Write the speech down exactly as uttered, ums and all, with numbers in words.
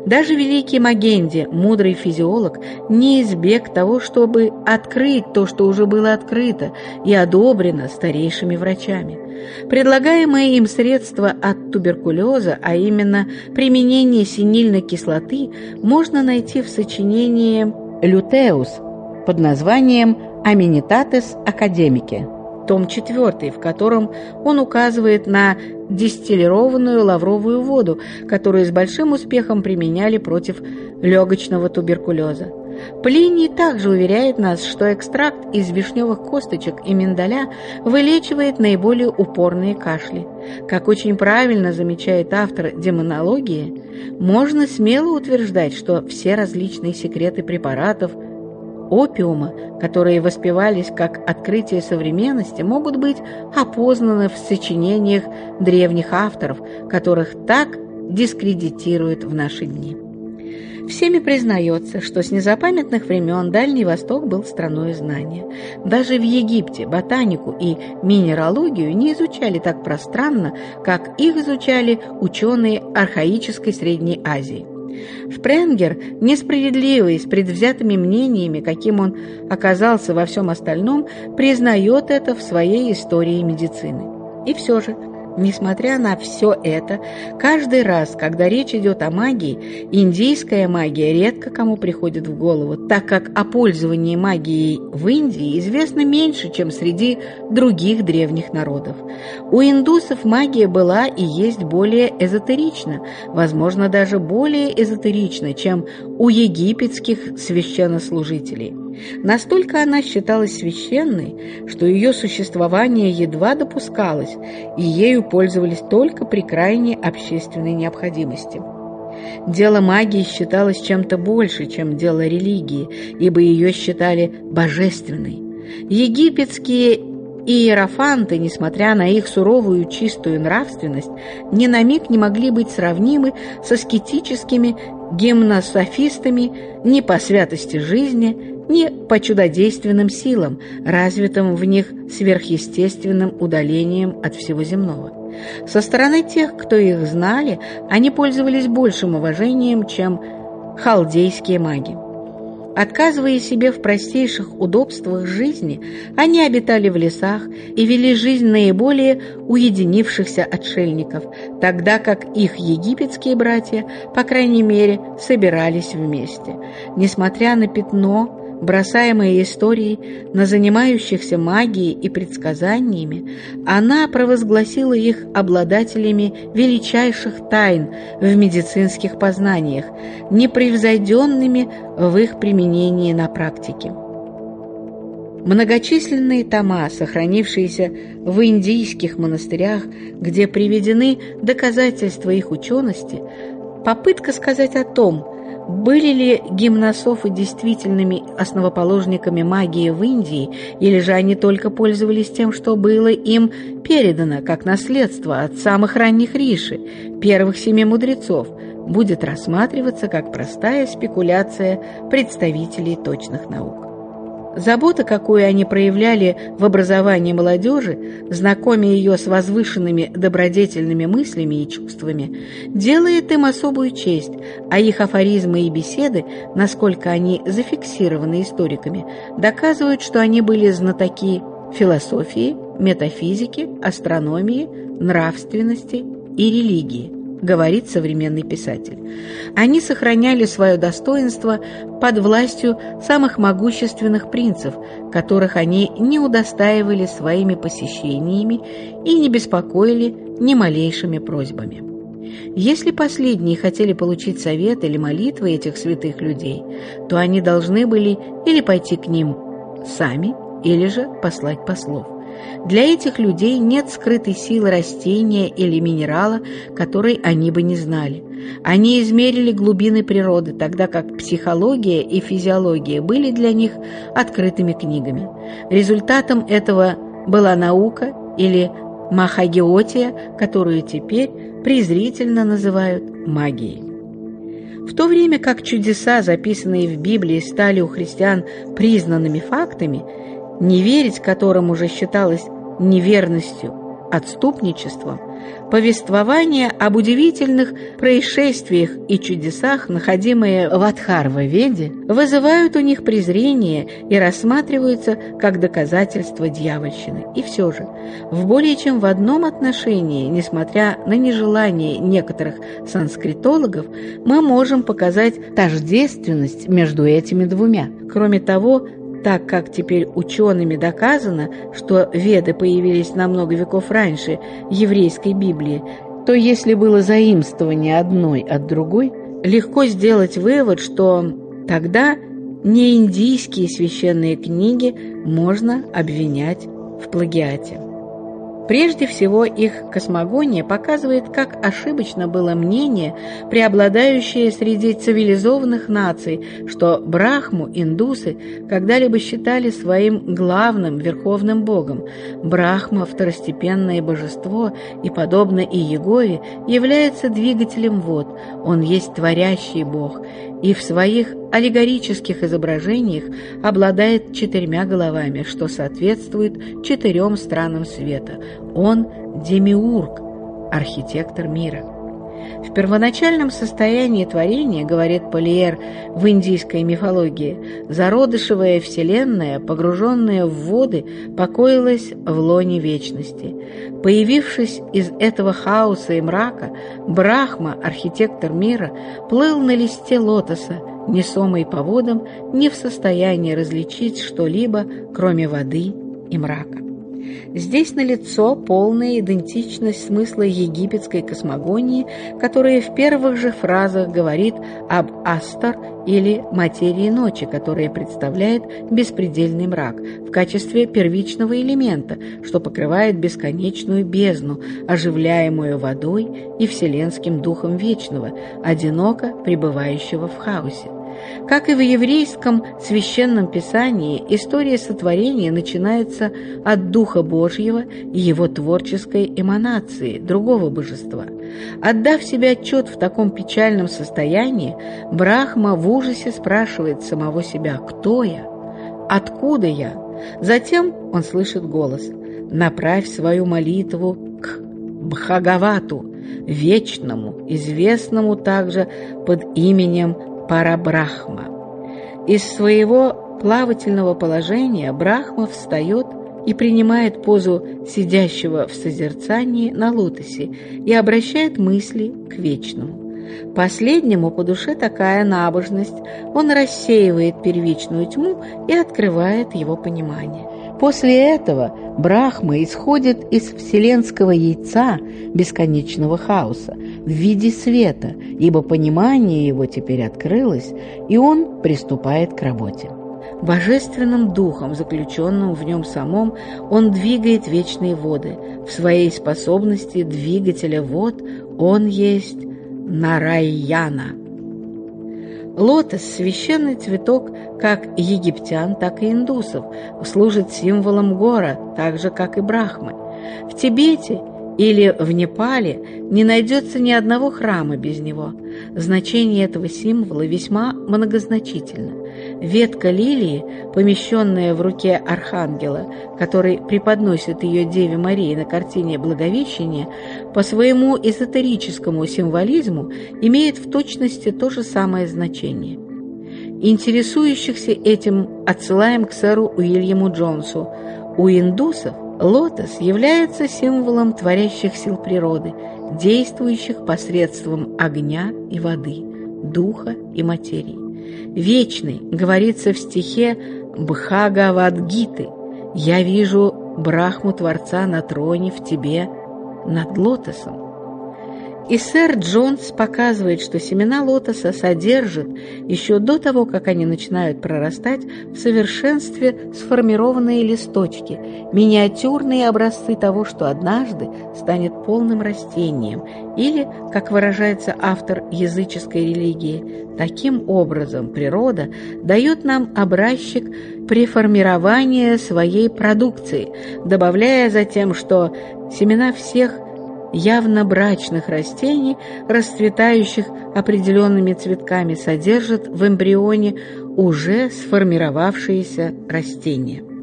Даже великий Магенди, мудрый физиолог, не избег того, чтобы открыть то, что уже было открыто и одобрено старейшими врачами. Предлагаемые им средства от туберкулеза, а именно применение синильной кислоты, можно найти в сочинении «Лютеус» под названием «Аминитатес академике», том четвертый, в котором он указывает на дистиллированную лавровую воду, которую с большим успехом применяли против легочного туберкулеза. Плиний также уверяет нас, что экстракт из вишневых косточек и миндаля вылечивает наиболее упорные кашли. Как очень правильно замечает автор демонологии, можно смело утверждать, что все различные секреты препаратов опиума, которые воспевались как открытие современности, могут быть опознаны в сочинениях древних авторов, которых так дискредитируют в наши дни. Всеми признается, что с незапамятных времен Дальний Восток был страной знания. Даже в Египте ботанику и минералогию не изучали так пространно, как их изучали ученые архаической Средней Азии. Шпренгер, несправедливый, с предвзятыми мнениями, каким он оказался во всем остальном, признает это в своей истории медицины. И все же, несмотря на все это, каждый раз, когда речь идет о магии, индийская магия редко кому приходит в голову, так как о пользовании магией в Индии известно меньше, чем среди других древних народов. У индусов магия была и есть более эзотерична, возможно, даже более эзотерична, чем у египетских священнослужителей. Настолько она считалась священной, что ее существование едва допускалось, и ею пользовались только при крайней общественной необходимости. Дело магии считалось чем-то больше, чем дело религии, ибо ее считали божественной. Египетские иерофанты, несмотря на их суровую чистую нравственность, ни на миг не могли быть сравнимы с аскетическими гимнософистами ни по святости жизни, ни по чудодейственным силам, развитым в них сверхъестественным удалением от всего земного. Со стороны тех, кто их знали, они пользовались большим уважением, чем халдейские маги. Отказывая себе в простейших удобствах жизни, они обитали в лесах и вели жизнь наиболее уединившихся отшельников, тогда как их египетские братья, по крайней мере, собирались вместе. Несмотря на пятно, бросаемые историей на занимающихся магией и предсказаниями, она провозгласила их обладателями величайших тайн в медицинских познаниях, непревзойденными в их применении на практике. Многочисленные тома, сохранившиеся в индийских монастырях, где приведены доказательства их учености, попытка сказать о том, были ли гимнософы действительными основоположниками магии в Индии, или же они только пользовались тем, что было им передано как наследство от самых ранних риши, первых семи мудрецов, будет рассматриваться как простая спекуляция представителей точных наук. Забота, какую они проявляли в образовании молодежи, знакомя ее с возвышенными добродетельными мыслями и чувствами, делает им особую честь, а их афоризмы и беседы, насколько они зафиксированы историками, доказывают, что они были знатоки философии, метафизики, астрономии, нравственности и религии, говорит современный писатель. Они сохраняли свое достоинство под властью самых могущественных принцев, которых они не удостаивали своими посещениями и не беспокоили ни малейшими просьбами. Если последние хотели получить совет или молитвы этих святых людей, то они должны были или пойти к ним сами, или же послать послов. Для этих людей нет скрытой силы растения или минерала, которой они бы не знали. Они измерили глубины природы, тогда как психология и физиология были для них открытыми книгами. Результатом этого была наука или махагиотия, которую теперь презрительно называют магией. В то время как чудеса, записанные в Библии, стали у христиан признанными фактами, не верить которым уже считалось неверностью, отступничеством, Повествования об удивительных происшествиях и чудесах, находимые в Адхарва-веде, вызывают у них презрение и рассматриваются как доказательство дьявольщины. И все же, в более чем в одном отношении, несмотря на нежелание некоторых санскритологов, мы можем показать тождественность между этими двумя. Кроме того, так как теперь учеными доказано, что Веды появились на много веков раньше еврейской Библии, то если было заимствование одной от другой, легко сделать вывод, что тогда не индийские священные книги можно обвинять в плагиате. Прежде всего, их космогония показывает, как ошибочно было мнение, преобладающее среди цивилизованных наций, что Брахму индусы когда-либо считали своим главным верховным богом. Брахма – второстепенное божество и, подобно Иегове, является двигателем вод. Он есть творящий бог и в своих аллегорических изображениях обладает четырьмя головами, что соответствует четырем странам света. Он – демиург, архитектор мира. В первоначальном состоянии творения, говорит Полиер в индийской мифологии, зародышевая вселенная, погруженная в воды, покоилась в лоне вечности. Появившись из этого хаоса и мрака, Брахма, архитектор мира, плыл на листе лотоса, несомый по водам, не в состоянии различить что-либо, кроме воды и мрака. Здесь налицо полная идентичность смысла египетской космогонии, которая в первых же фразах говорит об Астар или материи ночи, которая представляет беспредельный мрак в качестве первичного элемента, что покрывает бесконечную бездну, оживляемую водой и вселенским духом вечного, одиноко пребывающего в хаосе. Как и в еврейском священном писании, история сотворения начинается от Духа Божьего и его творческой эманации, другого божества. Отдав себе отчет в таком печальном состоянии, Брахма в ужасе спрашивает самого себя: «Кто я? Откуда я?» Затем он слышит голос: «Направь свою молитву к Бхагавату, вечному, известному также под именем Парабрахма». Из своего плавательного положения Брахма встает и принимает позу сидящего в созерцании на лотосе и обращает мысли к вечному. Последнему по душе такая набожность, он рассеивает первичную тьму и открывает его понимание. После этого Брахма исходит из вселенского яйца бесконечного хаоса в виде света, ибо понимание его теперь открылось, и он приступает к работе. Божественным духом, заключенным в нем самом, он двигает вечные воды. В своей способности двигателя вод он есть Нараяна. Лотос, священный цветок как египтян, так и индусов, служит символом гора, так же, как и Брахмы. В Тибете или в Непале не найдется ни одного храма без него. Значение этого символа весьма многозначительно. Ветка лилии, помещенная в руке архангела, который преподносит ее Деве Марии на картине «Благовещение», по своему эзотерическому символизму имеет в точности то же самое значение. Интересующихся этим отсылаем к сэру Уильяму Джонсу. У индусов лотос является символом творящих сил природы, действующих посредством огня и воды, духа и материи. Вечный, говорится в стихе Бхагавад-гиты: «Я вижу Брахму Творца на троне в тебе над лотосом». И сэр Джонс показывает, что семена лотоса содержат, еще до того, как они начинают прорастать, в совершенстве сформированные листочки, миниатюрные образцы того, что однажды станет полным растением, или, как выражается автор языческой религии, таким образом природа дает нам образчик преформирования своей продукции, добавляя затем, что семена всех явно брачных растений, расцветающих определенными цветками, содержат в эмбрионе уже сформировавшиеся растения.